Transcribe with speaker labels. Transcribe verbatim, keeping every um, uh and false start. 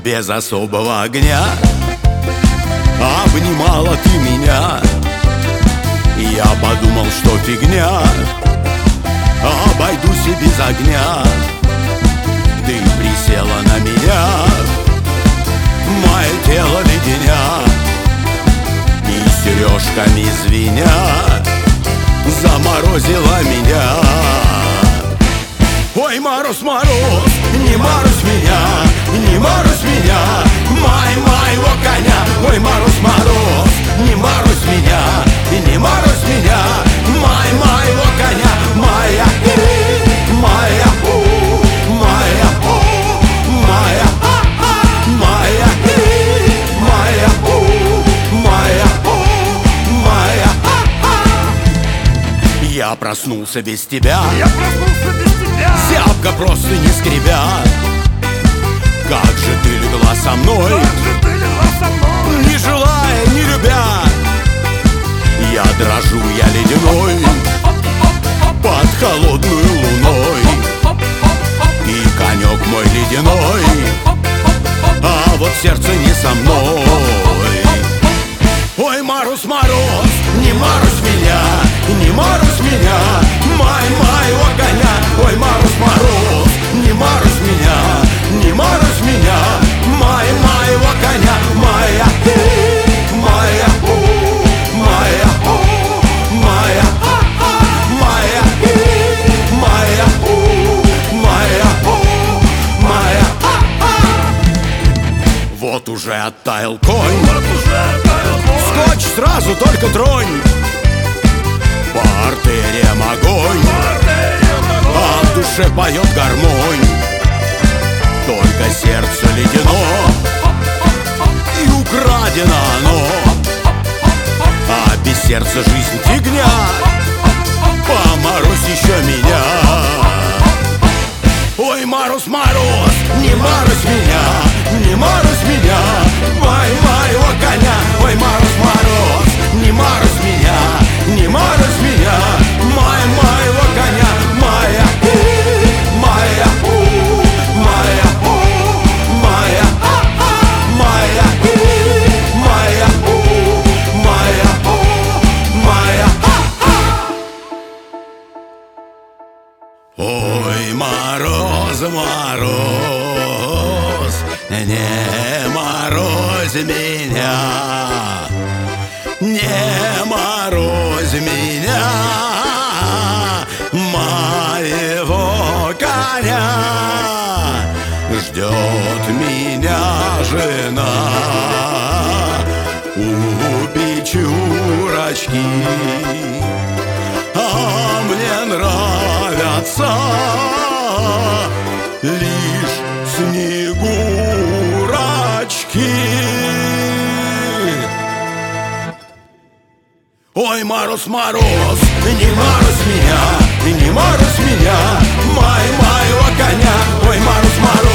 Speaker 1: без особого огня обнимала ты меня. Я подумал, что фигня, обойдусь и без огня. Ты присела на меня, мое тело леденя, и сережками звеня заморозила меня. Ой, мороз, мороз, не морозь меня, не морозь меня, май моего коня. Ой, мороз, мороз, не морозь меня, не морозь меня, май моего коня. Моя, моя, моя, моя, моя, моя, моя, моя. Я проснулся без тебя,
Speaker 2: Я проснулся без тебя,
Speaker 1: зябко просто не скребя. Как же ты легла со мной,
Speaker 2: как же ты легла со мной,
Speaker 1: не желая, не любя. Я дрожу, я ледяной под холодную луной, и конек мой ледяной, а вот сердце не со мной. Ой, мороз, мороз, не морозь меня, не морозь меня, май моего коня. Ой, мороз, мороз, не морозь меня, не морозь меня, май моего коня. Моя, моя, моя, моя, моя, моя, моя, моя. Вот уже оттаял конь,
Speaker 2: вот уже оттаял мой,
Speaker 1: скотч сразу только тронь. По артериям огонь, а в душе поет гармонь. Только сердце ледяно, и украдено оно, а без сердца жизнь фигня. Поморозь еще меня. Ой, мороз, мороз, не морозь меня, не морозь меня, май моего коня. Ой, мороз, мороз, не морозь меня, не морозь меня, май моего коня. Моя, моя, моя, моя, моя, моя, моя, моя. Ой, мороз, мороз, не морозь меня, не морозь меня, моего коня. Ждет меня жена у печурочки, а мне нравятся лишь снегурочки. Ой, мороз, мороз, не морозь меня, не морозь меня, май моего коня. Ой, мороз, мороз,